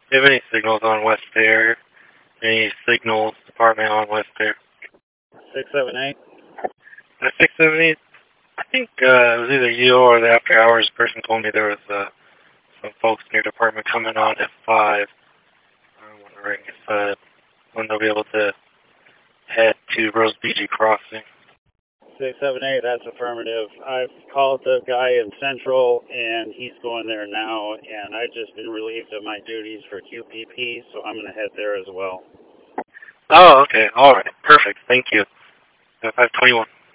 Do you have any signals on West Fair? Any signals department on West Fair? 678. 678? I think it was either you or the after hours person told me there was some folks in your department coming on at 5. I'm wondering if when they'll be able to head to Rose Beach Crossing. 678, that's affirmative. I've called the guy in Central, and he's going there now, and I've just been relieved of my duties for QPP, so I'm going to head there as well. Oh, okay. All right. Perfect. Thank you. 521.